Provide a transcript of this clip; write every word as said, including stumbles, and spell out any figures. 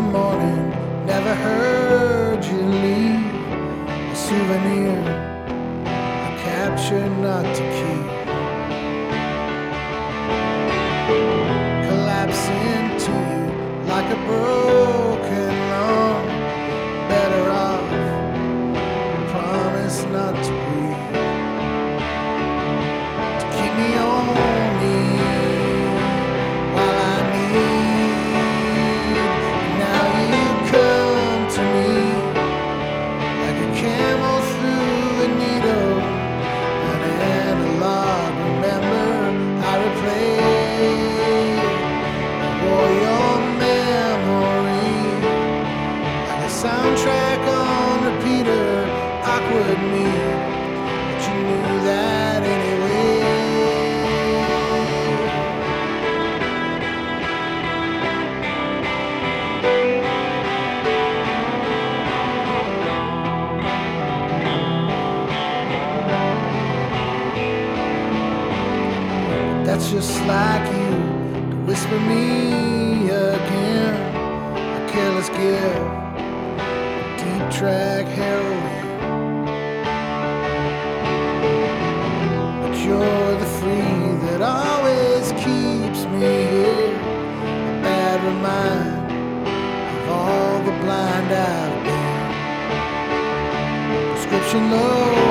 morning, never heard you leave. A souvenir, a capture not to keep. Collapse into you like a broken lawn. Better off, promise not to breathe. To keep me on me while I need. Now you come to me like a camel through a needle. An analog, remember I replay. I wore your memory like a soundtrack on repeater. Awkward me, but you knew that anyway. That's just like you to whisper me again. A careless gift, deep track heroin. But you're the free that always keeps me here. A bad reminder of all the blind I've been. Prescription low.